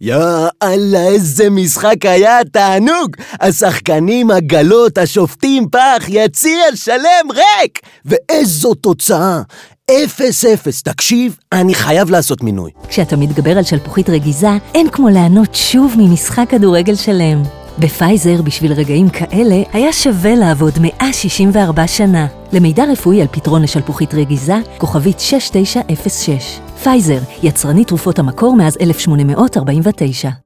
יאללה, איזה משחק היה, תענוג! השחקנים, הגלות, השופטים, פח, יציע שלם ריק! ואיזו תוצאה! 0-0, תקשיב, אני חייב לעשות מינוי. כשאתה מתגבר על שלפוחית רגיזה, אין כמו לענות שוב ממשחק כדורגל שלם. בפייזר, בשביל רגעים כאלה, היה שווה לעבוד 164 שנה. למידע רפואי על פתרון לשלפוחית רגיזה, כוכבית 6906. פייזר, יצרנית תרופות המקור מאז 1849.